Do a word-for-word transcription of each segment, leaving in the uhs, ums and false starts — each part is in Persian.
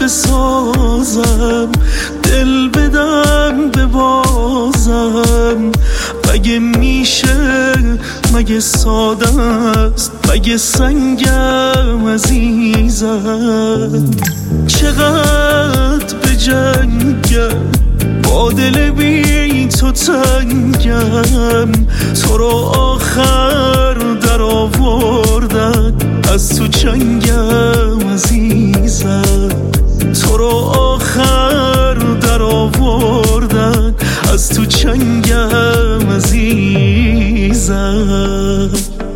بسازم، دل بدم ببازم. مگه میشه، مگه ساده است، مگه سنگم عزیزم. چقدر به جنگم با دل بی تو تنگم، تو رو آخر در آوردن از تو چنگم عزیزم. تو رو آخر در آوردن از تو چنگم عزیزم.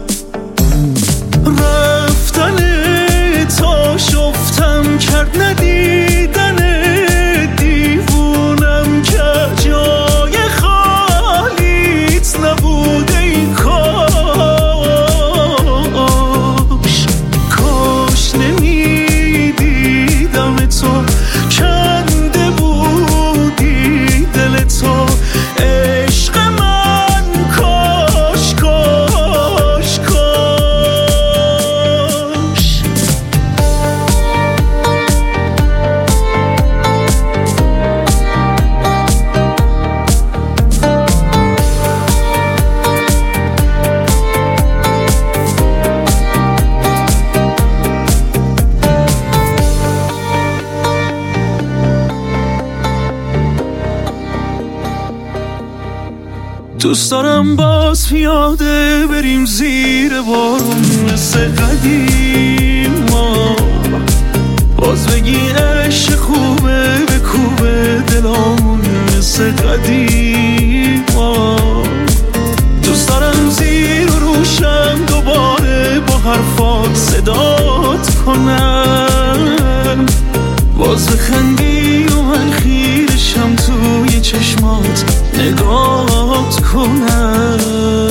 رفتن تا شفتم کرد ندیدن، دیوونم که جای خالیت نبوده. این کاش کاش نمیدیدم تو، کنده بودی دل تو عشق من. کاش کاش کاش دوست دارم باز پیاده بریم زیر بارون مثل قدیم، باز بگی عشق خوبه بکوبه دلامون مثل قدیم. دوست دارم زیر و روشم دوباره با حرفات صدات کنم، باز بخندی و من خیرشم توی چشمات نگات کنم.